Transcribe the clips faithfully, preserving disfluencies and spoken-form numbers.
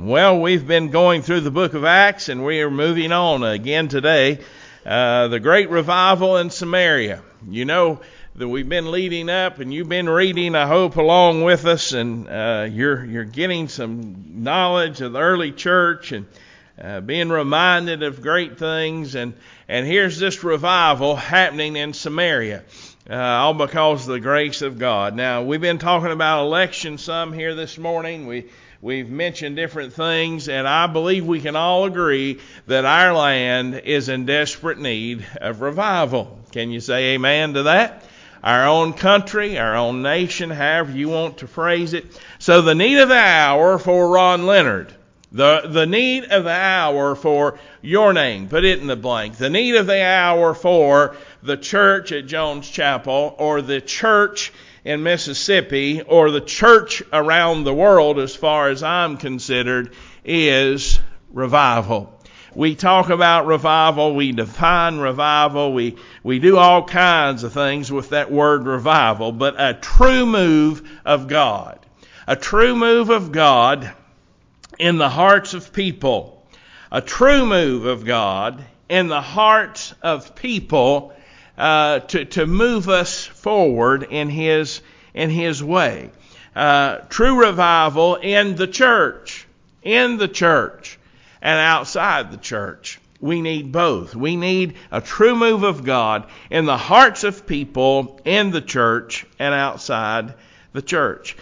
Well, we've been going through the book of Acts, and we are moving on again today. Uh, the great revival in Samaria. You know that we've been leading up, and you've been reading, I hope, along with us, and uh, you're you're getting some knowledge of the early church and uh, being reminded of great things. And and here's this revival happening in Samaria. Uh, all because of the grace of God. Now, we've been talking about election some here this morning. We, we've mentioned different things, and I believe we can all agree that our land is in desperate need of revival. Can you say amen to that? Our own country, our own nation, however you want to phrase it. So the need of the hour for Ron Leonard. The, the need of the hour for your name. Put it in the blank. The need of the hour for the church at Jones Chapel, or the church in Mississippi, or the church around the world, as far as I'm considered, is revival. We talk about revival, we define revival, we, we do all kinds of things with that word revival, but a true move of God. A true move of God in the hearts of people. A true move of God in the hearts of people uh, to, to move us forward in His, in His way. Uh, true revival in the church. In the church and outside the church. We need both. We need a true move of God in the hearts of people, in the church and outside the church.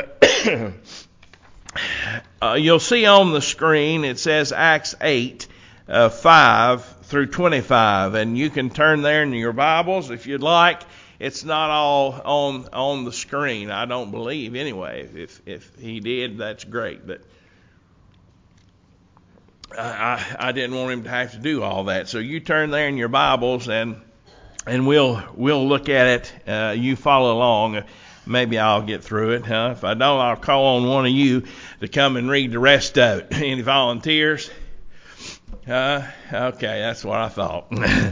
Uh, you'll see on the screen it says Acts eight, uh, five through twenty-five, and you can turn there in your Bibles if you'd like. It's not all on on the screen, I don't believe, anyway. If if he did, that's great, but I, I didn't want him to have to do all that. So you turn there in your Bibles, and and we'll we'll look at it. Uh, you follow along. Maybe I'll get through it, huh? If I don't, I'll call on one of you to come and read the rest of it. Any volunteers? Uh, okay, that's what I thought.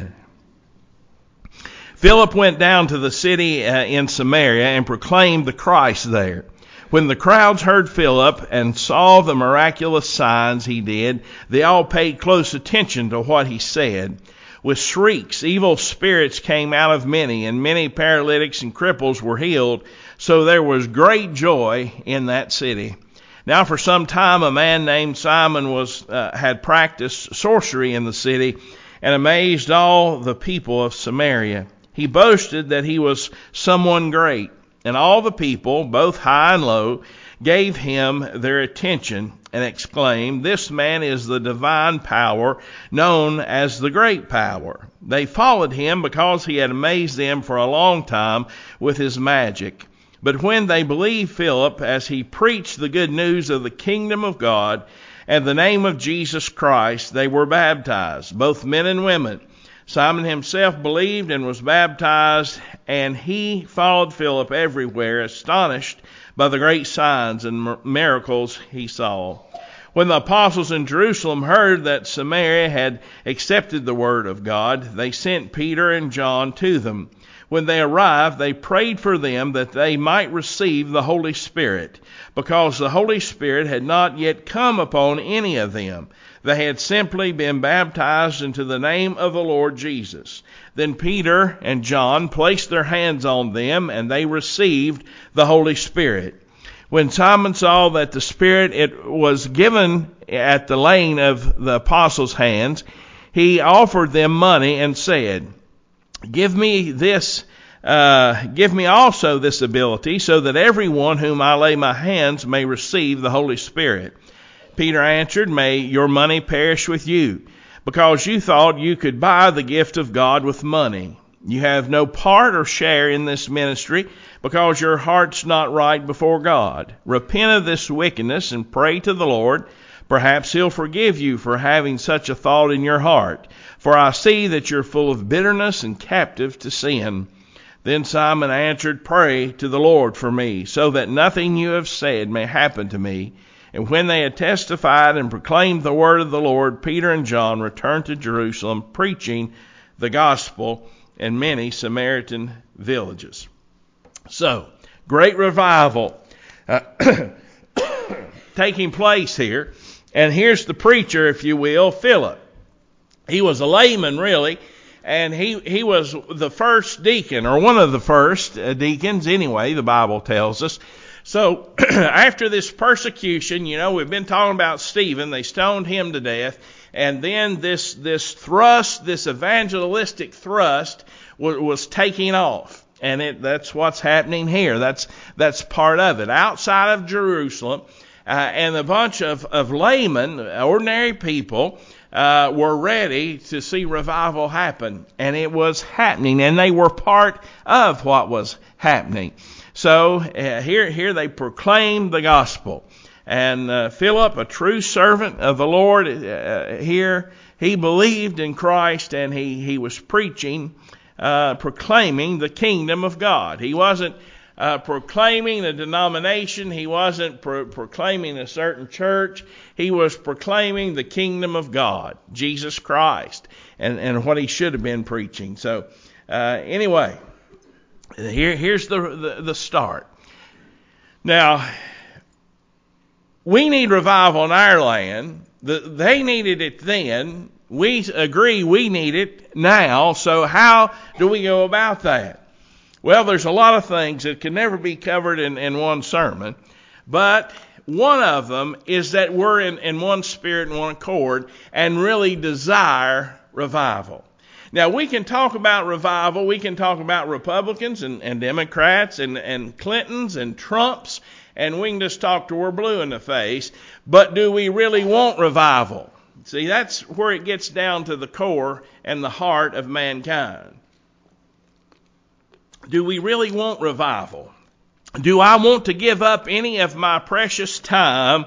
Philip went down to the city uh, in Samaria and proclaimed the Christ there. When the crowds heard Philip and saw the miraculous signs he did, they all paid close attention to what he said. With shrieks, evil spirits came out of many, and many paralytics and cripples were healed. So there was great joy in that city. Now for some time a man named Simon was uh, had practiced sorcery in the city and amazed all the people of Samaria. He boasted that he was someone great, and all the people, both high and low, gave him their attention and exclaimed, "This man is the divine power, known as the great power." They followed him because he had amazed them for a long time with his magic. But when they believed Philip as he preached the good news of the kingdom of God and the name of Jesus Christ, they were baptized, both men and women. Simon himself believed and was baptized, and he followed Philip everywhere, astonished by the great signs and miracles he saw. When the apostles in Jerusalem heard that Samaria had accepted the word of God, they sent Peter and John to them. When they arrived, they prayed for them that they might receive the Holy Spirit, because the Holy Spirit had not yet come upon any of them. They had simply been baptized into the name of the Lord Jesus. Then Peter and John placed their hands on them, and they received the Holy Spirit. When Simon saw that the Spirit it was given at the laying of the apostles' hands, he offered them money and said, Give me this, uh, give me also this ability, so that everyone whom I lay my hands may receive the Holy Spirit. Peter answered, May your money perish with you, because you thought you could buy the gift of God with money. You have no part or share in this ministry, because your heart's not right before God. Repent of this wickedness and pray to the Lord. Perhaps He'll forgive you for having such a thought in your heart. For I see that you're full of bitterness and captive to sin. Then Simon answered, Pray to the Lord for me, so that nothing you have said may happen to me. And when they had testified and proclaimed the word of the Lord, Peter and John returned to Jerusalem, preaching the gospel in many Samaritan villages. So, great revival uh, taking place here. And here's the preacher, if you will, Philip. He was a layman, really, and he, he was the first deacon, or one of the first uh, deacons, anyway, the Bible tells us. So after this persecution, you know, we've been talking about Stephen. They stoned him to death. And then this this thrust, this evangelistic thrust, was, was taking off. And it, that's what's happening here. That's that's part of it. Outside of Jerusalem, uh, and a bunch of, of laymen, ordinary people, uh, were ready to see revival happen. And it was happening. And they were part of what was happening. So uh, here, here they proclaimed the gospel. And uh, Philip, a true servant of the Lord, uh, here, he believed in Christ, and he, he was preaching, uh, proclaiming the kingdom of God. He wasn't uh, proclaiming a denomination. He wasn't pro- proclaiming a certain church. He was proclaiming the kingdom of God, Jesus Christ, and, and what he should have been preaching. So uh, anyway, here here's the, the, the start. Now, we need revival in our land. The, they needed it then. We agree we need it now. So how do we go about that? Well, there's a lot of things that can never be covered in, in one sermon. But one of them is that we're in, in one spirit and one accord and really desire revival. Now, we can talk about revival. We can talk about Republicans and, and Democrats and, and Clintons and Trumps. And we can just talk till we're blue in the face. But do we really want revival? See, that's where it gets down to the core and the heart of mankind. Do we really want revival? Do I want to give up any of my precious time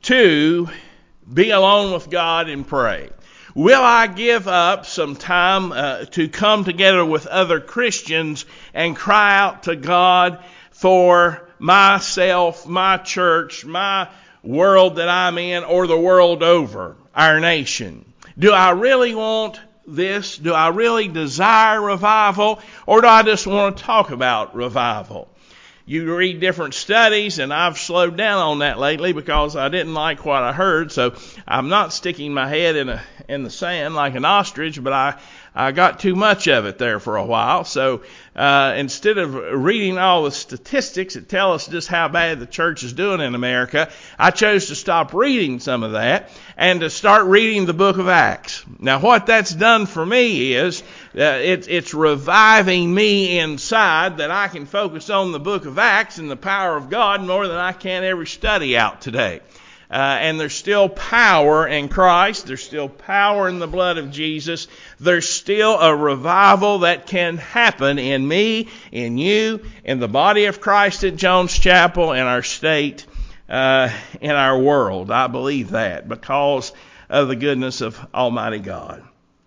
to be alone with God and pray? Will I give up some time uh, to come together with other Christians and cry out to God for myself, my church, my world that I'm in, or the world over, our nation? Do I really want this? Do I really desire revival? Or do I just want to talk about revival? You read different studies, and I've slowed down on that lately because I didn't like what I heard. So I'm not sticking my head in a in the sand like an ostrich, but I, I got too much of it there for a while. So uh, instead of reading all the statistics that tell us just how bad the church is doing in America, I chose to stop reading some of that and to start reading the book of Acts. Now, what that's done for me is uh, it, it's reviving me inside that I can focus on the book of Acts and the power of God more than I can every study out today. Uh, and there's still power in Christ. There's still power in the blood of Jesus. There's still a revival that can happen in me, in you, in the body of Christ at Jones Chapel, in our state, uh, in our world. I believe that because of the goodness of Almighty God.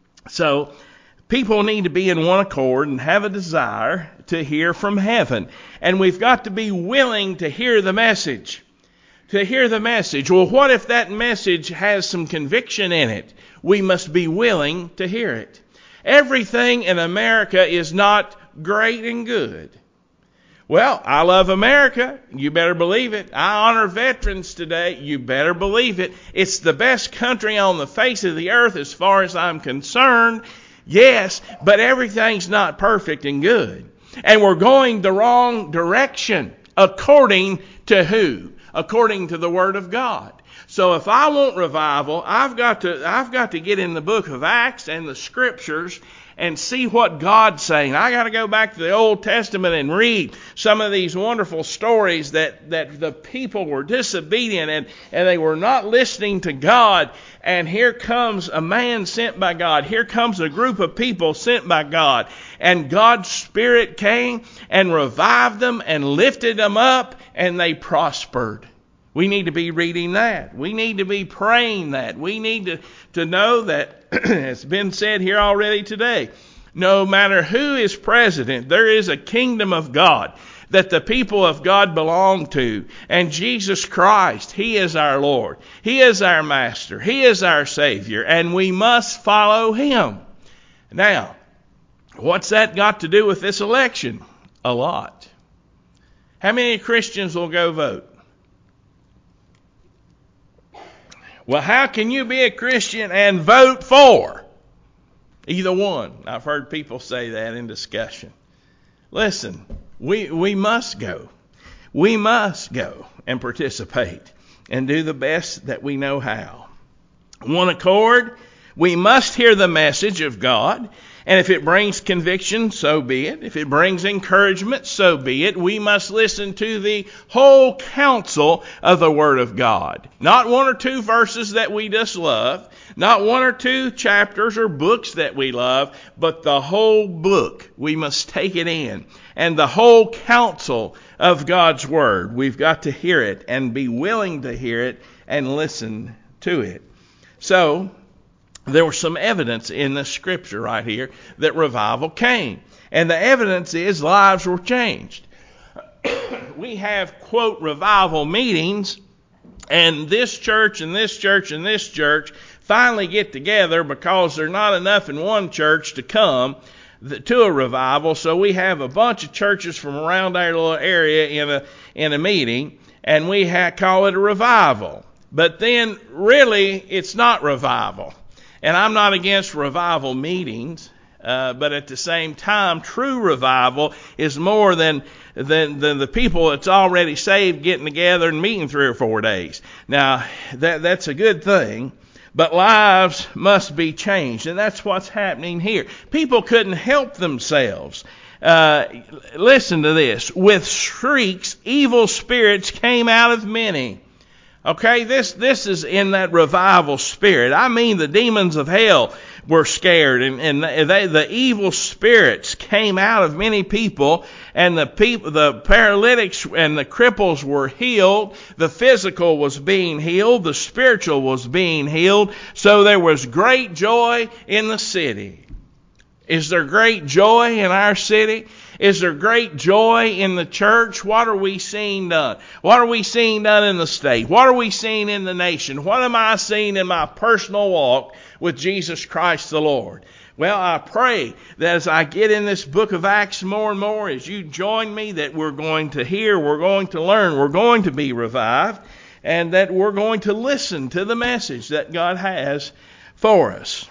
So people need to be in one accord and have a desire to hear from heaven. And we've got to be willing to hear the message. To hear the message. Well, what if that message has some conviction in it? We must be willing to hear it. Everything in America is not great and good. Well, I love America. You better believe it. I honor veterans today. You better believe it. It's the best country on the face of the earth as far as I'm concerned. Yes, but everything's not perfect and good. And we're going the wrong direction. According to who? According to the Word of God. So if I want revival, I've got to I've got to get in the book of Acts and the Scriptures and see what God's saying. I got to go back to the Old Testament and read some of these wonderful stories that, that the people were disobedient and, and they were not listening to God. And here comes a man sent by God. Here comes a group of people sent by God. And God's Spirit came and revived them and lifted them up, and they prospered. We need to be reading that. We need to be praying that. We need to, to know that, it's been said here already today, no matter who is president, there is a kingdom of God that the people of God belong to. And Jesus Christ, He is our Lord. He is our Master. He is our Savior. And we must follow Him. Now, what's that got to do with this election? A lot. How many Christians will go vote? Well, how can you be a Christian and vote for either one? I've heard people say that in discussion. Listen, we we must go. We must go and participate and do the best that we know how. One accord, we must hear the message of God. And if it brings conviction, so be it. If it brings encouragement, so be it. We must listen to the whole counsel of the Word of God. Not one or two verses that we just love. Not one or two chapters or books that we love. But the whole book. We must take it in. And the whole counsel of God's Word. We've got to hear it and be willing to hear it and listen to it. So, there was some evidence in the scripture right here that revival came. And the evidence is lives were changed. We have, quote, revival meetings, and this church and this church and this church finally get together because there's not enough in one church to come to a revival. So we have a bunch of churches from around our little area in a in a meeting, and we ha- call it a revival. But then, really, it's not revival. And I'm not against revival meetings, uh, but at the same time, true revival is more than, than than the people that's already saved getting together and meeting three or four days. Now, that that's a good thing, but lives must be changed, and that's what's happening here. People couldn't help themselves. Uh, listen to this. With shrieks, evil spirits came out of many. Okay, this this is in that revival spirit. I mean, the demons of hell were scared, and, and they, the evil spirits came out of many people, and the people, the paralytics and the cripples were healed. The physical was being healed. The spiritual was being healed. So there was great joy in the city. Is there great joy in our city? Is there great joy in the church? What are we seeing done? What are we seeing done in the state? What are we seeing in the nation? What am I seeing in my personal walk with Jesus Christ the Lord? Well, I pray that as I get in this book of Acts more and more, as you join me, that we're going to hear, we're going to learn, we're going to be revived, and that we're going to listen to the message that God has for us.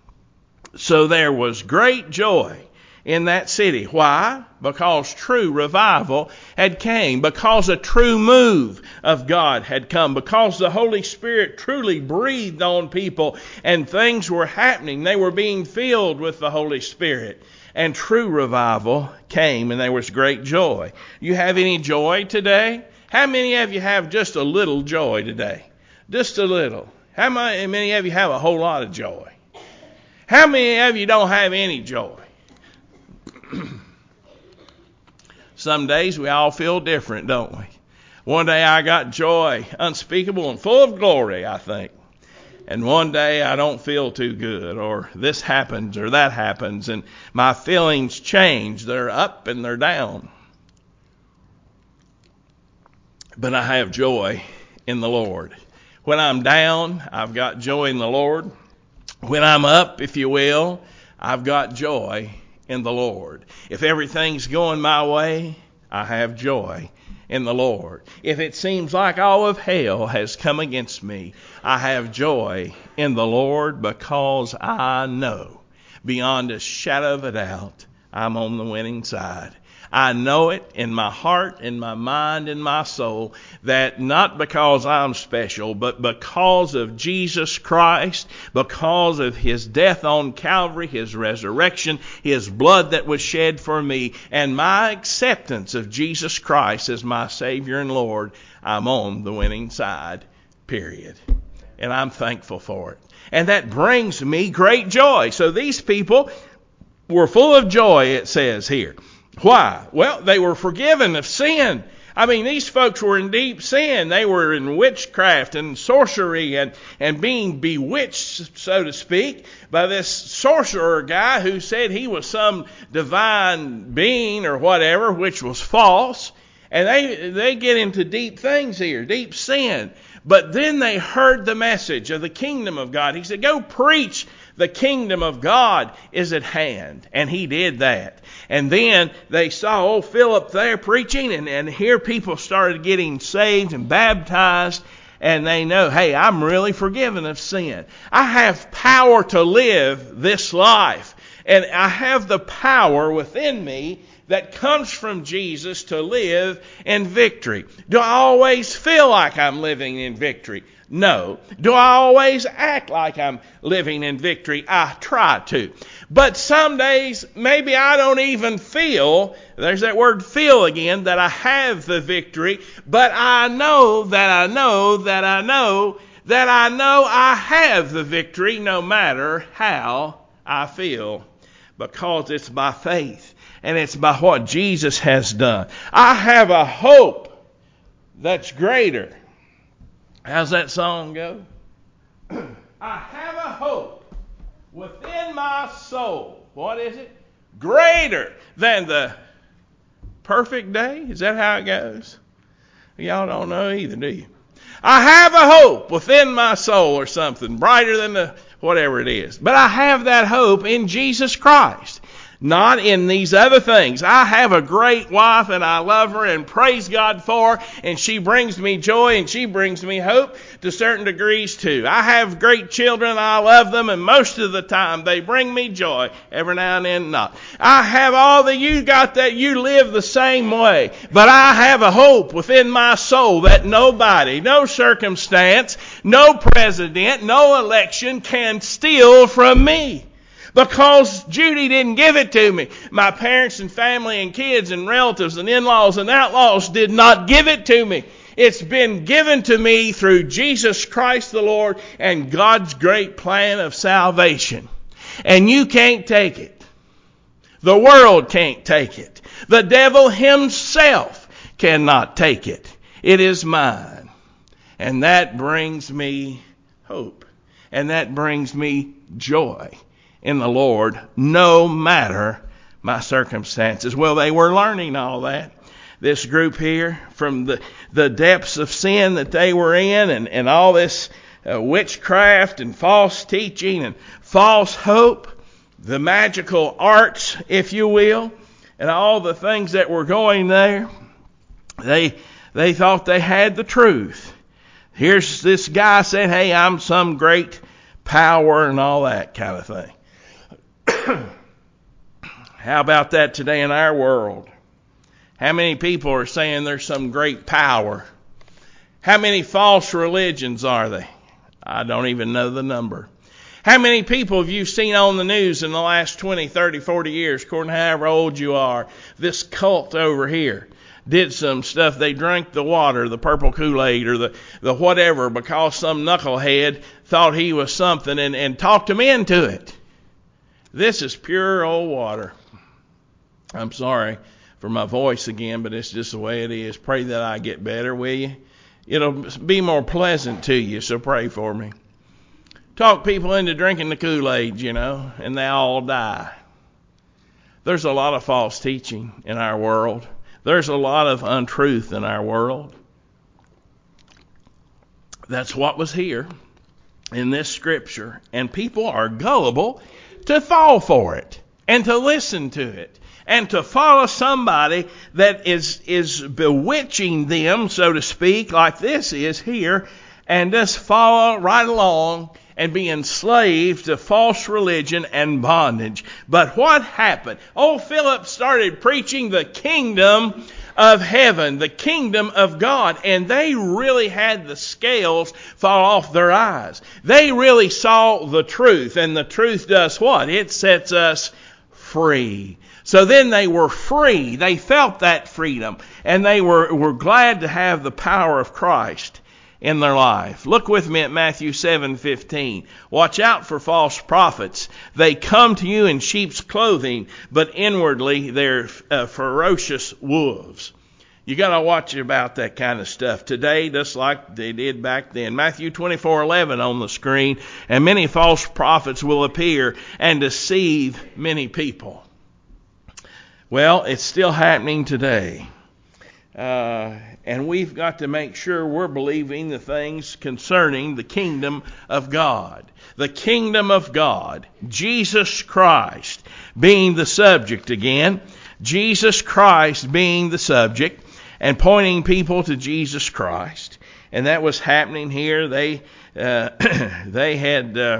So there was great joy in that city. Why? Because true revival had came. Because a true move of God had come. Because the Holy Spirit truly breathed on people and things were happening. They were being filled with the Holy Spirit. And true revival came, and there was great joy. You have any joy today? How many of you have just a little joy today? Just a little. How many of you have a whole lot of joy? How many of you don't have any joy? Some days we all feel different, don't we? One day I got joy unspeakable and full of glory, I think. And one day I don't feel too good, or this happens or that happens, and my feelings change. They're up and they're down. But I have joy in the Lord. When I'm down, I've got joy in the Lord. When I'm up, if you will, I've got joy in the Lord. If everything's going my way, I have joy in the Lord. If it seems like all of hell has come against me, I have joy in the Lord, because I know beyond a shadow of a doubt I'm on the winning side. I know it in my heart, in my mind, in my soul, that not because I'm special, but because of Jesus Christ, because of His death on Calvary, His resurrection, His blood that was shed for me, and my acceptance of Jesus Christ as my Savior and Lord, I'm on the winning side, period. And I'm thankful for it. And that brings me great joy. So these people were full of joy, it says here. Why? Well, they were forgiven of sin. I mean, these folks were in deep sin. They were in witchcraft and sorcery and, and being bewitched, so to speak, by this sorcerer guy who said he was some divine being or whatever, which was false. And they, they get into deep things here, deep sin. But then they heard the message of the kingdom of God. He said, go preach. The kingdom of God is at hand. And he did that. And then they saw old Philip there preaching, and, and here people started getting saved and baptized. and they know, hey, I'm really forgiven of sin. I have power to live this life. And I have the power within me that comes from Jesus to live in victory. Do I always feel like I'm living in victory? No. Do I always act like I'm living in victory? I try to. But some days, maybe I don't even feel, there's that word feel again, that I have the victory. But I know that I know that I know that I know I have the victory no matter how I feel. Because it's by faith. And it's by what Jesus has done. I have a hope that's greater. How's that song go? I have a hope within my soul. What is it? Greater than the perfect day. Is that how it goes? Y'all don't know either, do you? I have a hope within my soul or something. Brighter than the whatever it is. But I have that hope in Jesus Christ. Not in these other things. I have a great wife and I love her and praise God for her, and she brings me joy and she brings me hope to certain degrees too. I have great children and I love them, and most of the time they bring me joy. Every now and then not. I have all that you got, that you live the same way. But I have a hope within my soul that nobody, no circumstance, no president, no election can steal from me. Because Judy didn't give it to me. My parents and family and kids and relatives and in-laws and outlaws did not give it to me. It's been given to me through Jesus Christ the Lord and God's great plan of salvation. And you can't take it. The world can't take it. The devil himself cannot take it. It is mine. And that brings me hope. And that brings me joy in the Lord, no matter my circumstances. Well, they were learning all that. This group here, from the, the depths of sin that they were in, and, and all this uh, witchcraft and false teaching and false hope, the magical arts, if you will, and all the things that were going there, they they thought they had the truth. Here's this guy saying, hey, I'm some great power and all that kind of thing. How about that today in our world? How many people are saying there's some great power? How many false religions are there? I don't even know the number. How many people have you seen on the news in the last twenty, thirty, forty years, according to however old you are? This cult over here did some stuff. They drank the water, the purple Kool-Aid or the, the whatever, because some knucklehead thought he was something and, and talked them into it. This is pure old water. I'm sorry for my voice again, but it's just the way it is. Pray that I get better, will you? It'll be more pleasant to you, so pray for me. Talk people into drinking the Kool-Aid, you know, and they all die. There's a lot of false teaching in our world. There's a lot of untruth in our world. That's what was here in this scripture. And people are gullible to fall for it and to listen to it and to follow somebody that is is bewitching them, so to speak, like this is here, and just follow right along and be enslaved to false religion and bondage. But what happened? Old Philip started preaching the kingdom of heaven, the kingdom of God, and they really had the scales fall off their eyes. They really saw the truth, and the truth does what? It sets us free. So then they were free. They felt that freedom, and they were, were glad to have the power of Christ in their life. Look with me at Matthew seven fifteen. Watch out for false prophets. They come to you in sheep's clothing, but inwardly they're uh, ferocious wolves. You got to watch about that kind of stuff today, just like they did back then. Matthew twenty-four eleven on the screen. And many false prophets will appear and deceive many people. Well, it's still happening today. Uh, and we've got to make sure we're believing the things concerning the kingdom of God. The kingdom of God. Jesus Christ being the subject again. Jesus Christ being the subject and pointing people to Jesus Christ. and that was happening here. They uh, they had uh,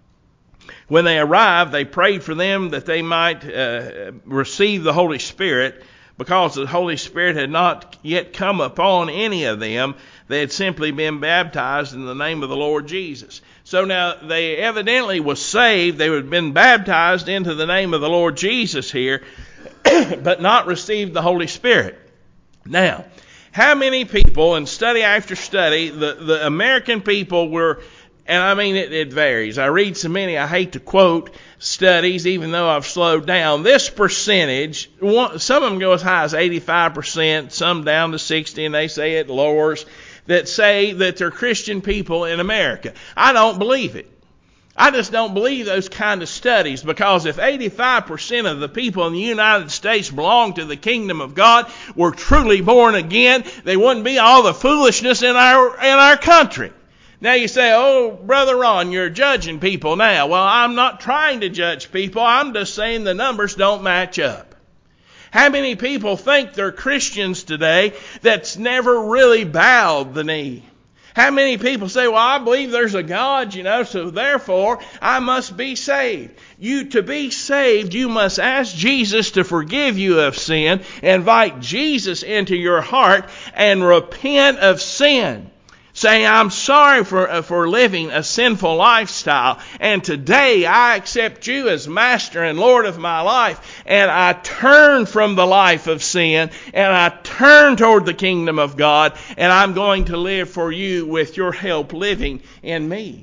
when they arrived, they prayed for them that they might uh, receive the Holy Spirit, because the Holy Spirit had not yet come upon any of them. They had simply been baptized in the name of the Lord Jesus. So now they evidently was saved. They had been baptized into the name of the Lord Jesus here, but not received the Holy Spirit. Now, how many people, in study after study, the, the American people were, and I mean it, it varies. I read so many, I hate to quote studies, even though I've slowed down. This percentage, one, some of them go as high as eighty-five percent, some down to sixty, and they say it lowers, that say that they're Christian people in America. I don't believe it. I just don't believe those kind of studies, because if eighty-five percent of the people in the United States belong to the kingdom of God, were truly born again, there wouldn't be all the foolishness in our in our country. Now you say, oh, Brother Ron, you're judging people now. Well, I'm not trying to judge people. I'm just saying the numbers don't match up. How many people think they're Christians today that's never really bowed the knee? How many people say, well, I believe there's a God, you know, so therefore I must be saved. You, to be saved, you must ask Jesus to forgive you of sin, invite Jesus into your heart, and repent of sin. Saying, I'm sorry for uh, for living a sinful lifestyle, and today I accept you as Master and Lord of my life, and I turn from the life of sin, and I turn toward the kingdom of God, and I'm going to live for you with your help living in me.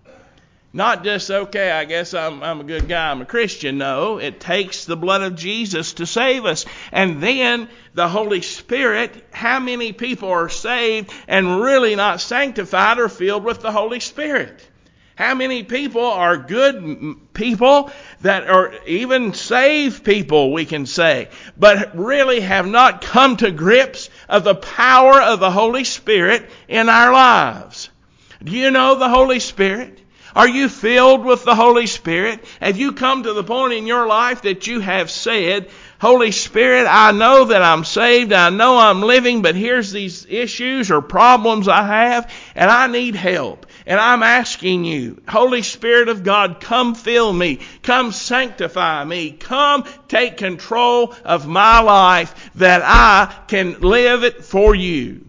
Not just, okay, I guess I'm, I'm a good guy, I'm a Christian. No, it takes the blood of Jesus to save us. And then the Holy Spirit, how many people are saved and really not sanctified or filled with the Holy Spirit? How many people are good people that are even saved people, we can say, but really have not come to grips of the power of the Holy Spirit in our lives? Do you know the Holy Spirit? Are you filled with the Holy Spirit? Have you come to the point in your life that you have said, Holy Spirit, I know that I'm saved, I know I'm living, but here's these issues or problems I have, and I need help. And I'm asking you, Holy Spirit of God, come fill me, come sanctify me, come take control of my life that I can live it for you.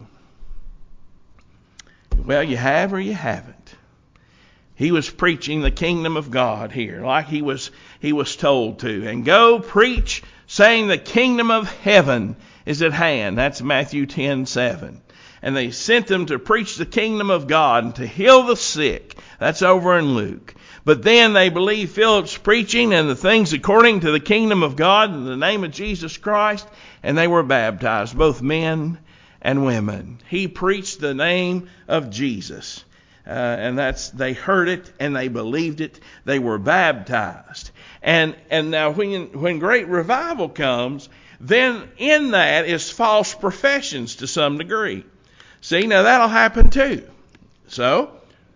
Well, you have or you haven't. He was preaching the kingdom of God here, like he was he was told to. And go preach, saying the kingdom of heaven is at hand. That's Matthew ten seven. And they sent them to preach the kingdom of God and to heal the sick. That's over in Luke. But then they believed Philip's preaching and the things according to the kingdom of God in the name of Jesus Christ, and they were baptized, both men and women. He preached the name of Jesus. Uh, and that's, they heard it and they believed it. They were baptized. And, and now when, when great revival comes, then in that is false professions to some degree. See, now that'll happen too. So,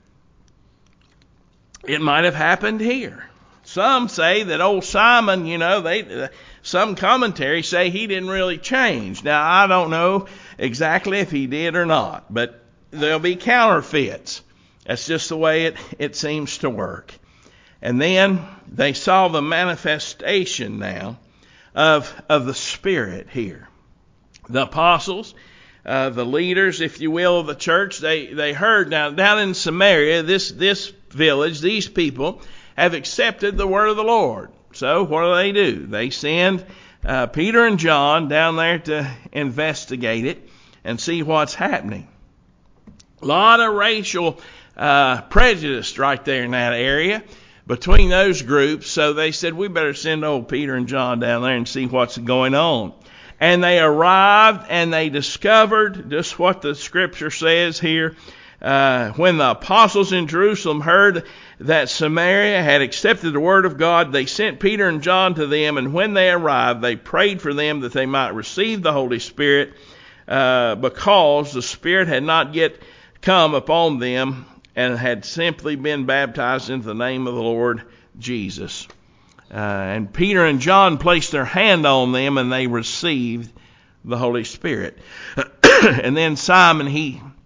it might have happened here. Some say that old Simon, you know, they, uh, some commentaries say he didn't really change. Now, I don't know exactly if he did or not, but there'll be counterfeits. That's just the way it, it seems to work. And then they saw the manifestation now of, of the Spirit here. The apostles, uh, the leaders, if you will, of the church, they, they heard now down in Samaria, this, this village, these people have accepted the word of the Lord. So what do they do? They send uh, Peter and John down there to investigate it and see what's happening. A lot of racial uh, prejudice right there in that area between those groups. So they said, we better send old Peter and John down there and see what's going on. And they arrived and they discovered just what the scripture says here. Uh, when the apostles in Jerusalem heard that Samaria had accepted the word of God, they sent Peter and John to them. And when they arrived, they prayed for them that they might receive the Holy Spirit, uh, because the Spirit had not yet come upon them and had simply been baptized into the name of the Lord Jesus. Uh, and Peter and John placed their hand on them and they received the Holy Spirit. And then Simon, he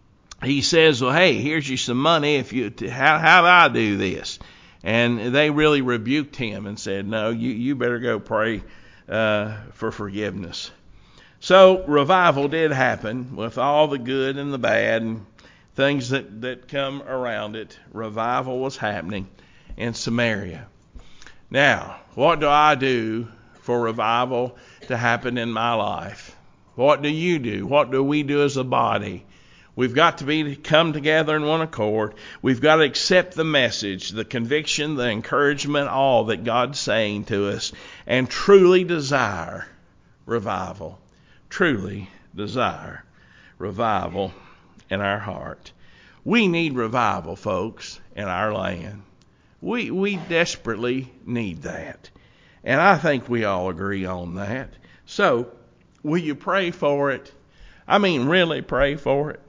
he says, well, hey, here's you some money. If you, how, how do I do this? And they really rebuked him and said, no, you, you better go pray uh, for forgiveness. So revival did happen with all the good and the bad and things that, that come around it. Revival was happening in Samaria. Now, what do I do for revival to happen in my life? What do you do? What do we do as a body? We've got to be come together in one accord. We've got to accept the message, the conviction, the encouragement, all that God's saying to us, and truly desire revival. Truly desire revival in our heart. We need revival, folks, in our land. We we desperately need that. And I think we all agree on that. So, will you pray for it? I mean, really pray for it.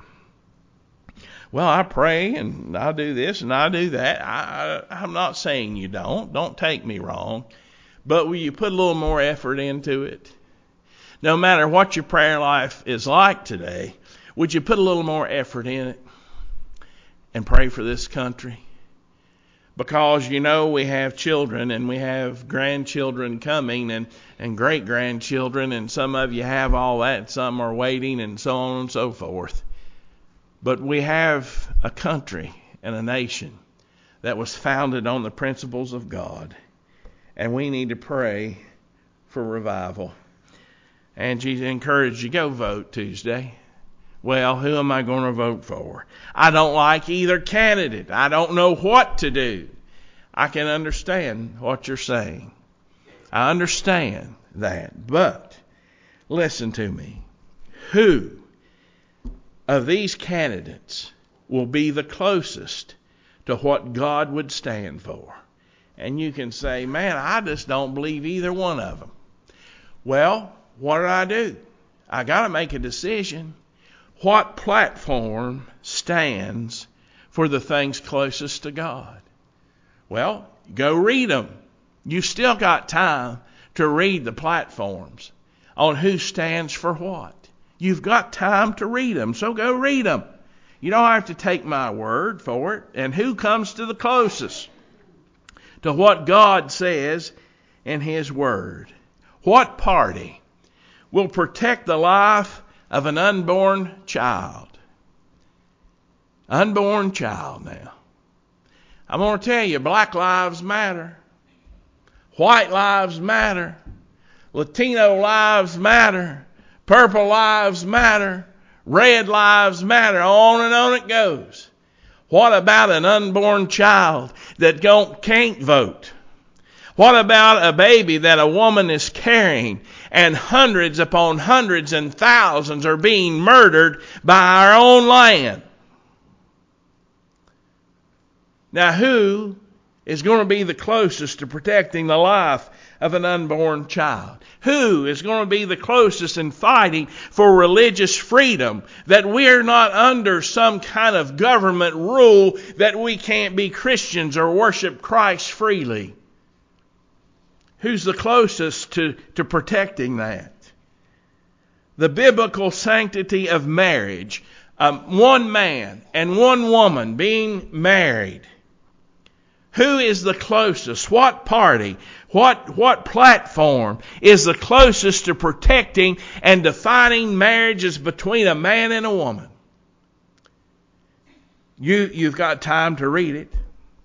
Well, I pray and I do this and I do that. I, I, I'm not saying you don't. Don't take me wrong. But will you put a little more effort into it? No matter what your prayer life is like today, would you put a little more effort in it and pray for this country? Because, you know, we have children and we have grandchildren coming and, and great-grandchildren, and some of you have all that, some are waiting, and so on and so forth. But we have a country and a nation that was founded on the principles of God, and we need to pray for revival. And Jesus encouraged you, go vote Tuesday. Well, who am I going to vote for? I don't like either candidate. I don't know what to do. I can understand what you're saying. I understand that. But listen to me. Who of these candidates will be the closest to what God would stand for? And you can say, man, I just don't believe either one of them. Well, what do I do? I got to make a decision. What platform stands for the things closest to God? Well, go read them. You still got time to read the platforms on who stands for what. You've got time to read them, so go read them. You don't have to take my word for it. And who comes to the closest to what God says in His Word? What party will protect the life of an unborn child? Unborn child now. I'm going to tell you, black lives matter. White lives matter. Latino lives matter. Purple lives matter. Red lives matter. On and on it goes. What about an unborn child that don't, can't vote? What about a baby that a woman is carrying and hundreds upon hundreds and thousands are being murdered by our own land? Now, who is going to be the closest to protecting the life of an unborn child? Who is going to be the closest in fighting for religious freedom, that we're not under some kind of government rule that we can't be Christians or worship Christ freely? Who's the closest to, to protecting that? The biblical sanctity of marriage, um, one man and one woman being married. Who is the closest? What party? What, what platform is the closest to protecting and defining marriages between a man and a woman? You, you've got time to read it.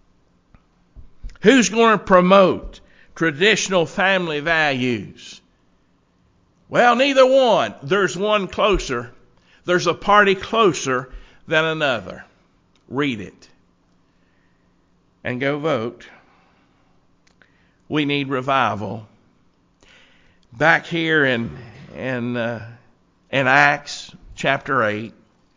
Who's going to promote traditional family values? Well, neither one. There's one closer. There's a party closer than another. Read it. And go vote. We need revival. Back here in in uh, in Acts chapter eight,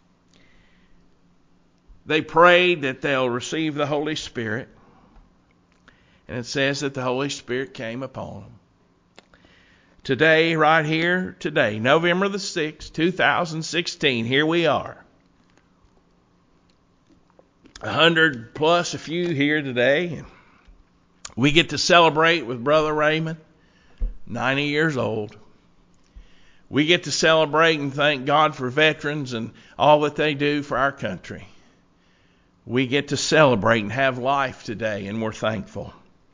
they prayed that they'll receive the Holy Spirit, and it says that the Holy Spirit came upon them. Today, right here, today, November the sixth, two thousand sixteen, here we are. A hundred plus a few here today. We get to celebrate with Brother Raymond, ninety years old. We get to celebrate and thank God for veterans and all that they do for our country. We get to celebrate and have life today, and we're thankful.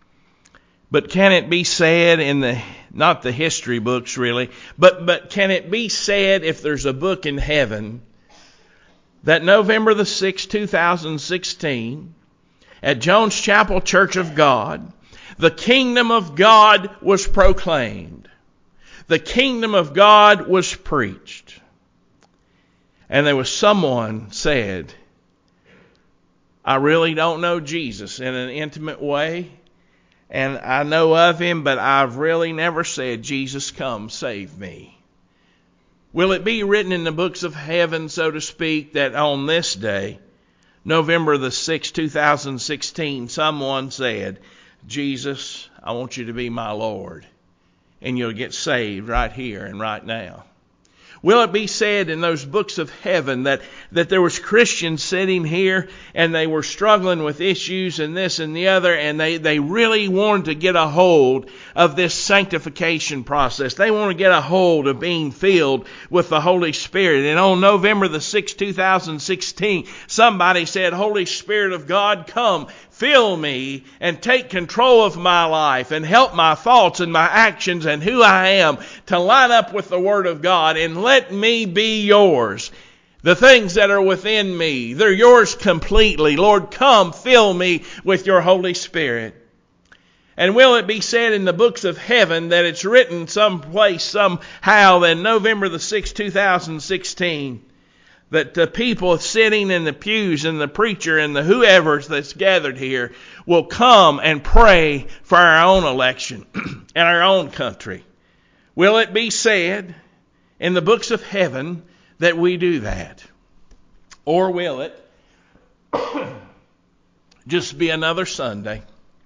But can it be said in the, not the history books really, but, but can it be said if there's a book in heaven that November the sixth, two thousand sixteen, at Jones Chapel Church of God, the kingdom of God was proclaimed. The kingdom of God was preached. And there was someone said, I really don't know Jesus in an intimate way, and I know of him, but I've really never said, Jesus, come save me. Will it be written in the books of heaven, so to speak, that on this day, November the sixth, two thousand sixteen, someone said, Jesus, I want you to be my Lord, and you'll get saved right here and right now? Will it be said in those books of heaven that, that there was Christians sitting here and they were struggling with issues and this and the other, and they, they really wanted to get a hold of this sanctification process. They want to get a hold of being filled with the Holy Spirit. And on November the sixth, two thousand sixteen, somebody said, Holy Spirit of God, come, fill me and take control of my life and help my thoughts and my actions and who I am to line up with the Word of God, and let me be yours. The things that are within me, they're yours completely. Lord, come fill me with your Holy Spirit. And will it be said in the books of heaven that it's written someplace, somehow, that November the sixth, two thousand sixteen, that the people sitting in the pews and the preacher and the whoever that's gathered here will come and pray for our own election and our own country? Will it be said in the books of heaven that we do that? Or will it just be another Sunday?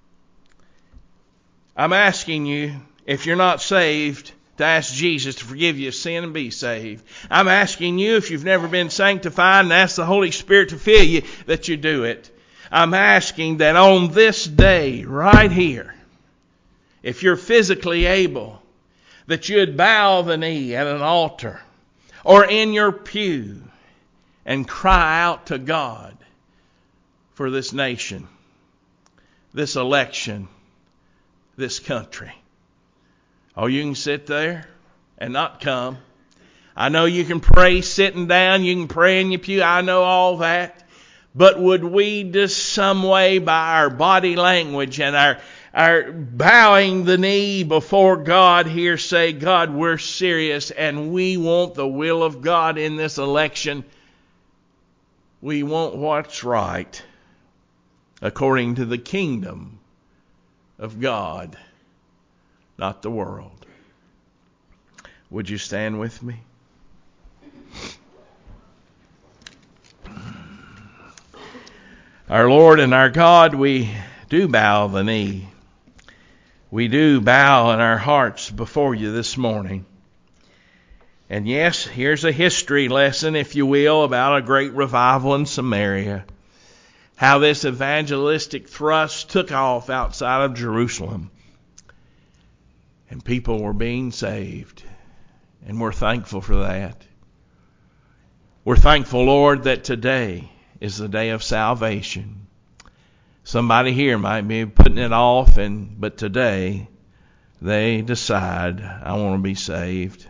I'm asking you, if you're not saved, to ask Jesus to forgive you of sin and be saved. I'm asking you, if you've never been sanctified, and ask the Holy Spirit to fill you, that you do it. I'm asking that on this day, right here, if you're physically able, that you'd bow the knee at an altar or in your pew and cry out to God for this nation, this election, this country. Oh, you can sit there and not come. I know you can pray sitting down. You can pray in your pew. I know all that. But would we just some way, by our body language and our, our bowing the knee before God here, say, God, we're serious and we want the will of God in this election. We want what's right according to the kingdom of God, not the world. Would you stand with me? Our Lord and our God, we do bow the knee. We do bow in our hearts before you this morning. And yes, here's a history lesson, if you will, about a great revival in Samaria. How this evangelistic thrust took off outside of Jerusalem. And people were being saved. And we're thankful for that. We're thankful, Lord, that today is the day of salvation. Somebody here might be putting it off, and but today they decide, I want to be saved.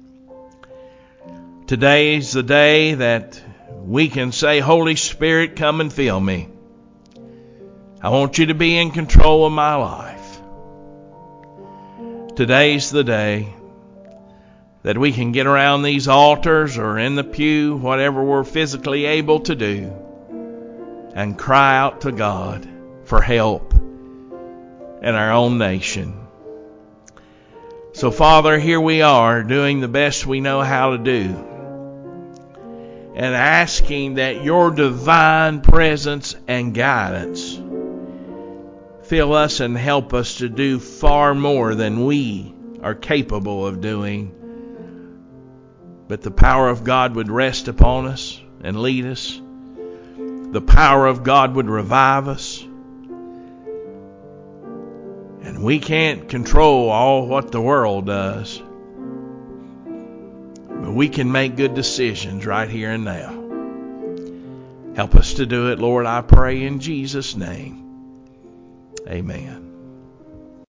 Today's the day that we can say, Holy Spirit, come and fill me. I want you to be in control of my life. Today's the day that we can get around these altars or in the pew, whatever we're physically able to do, and cry out to God for help in our own nation. So, Father, here we are doing the best we know how to do, and asking that your divine presence and guidance fill us and help us to do far more than we are capable of doing. But the power of God would rest upon us and lead us. The power of God would revive us. And we can't control all what the world does. we can make good decisions right here and now. Help us to do it, Lord, I pray in Jesus' name. Amen.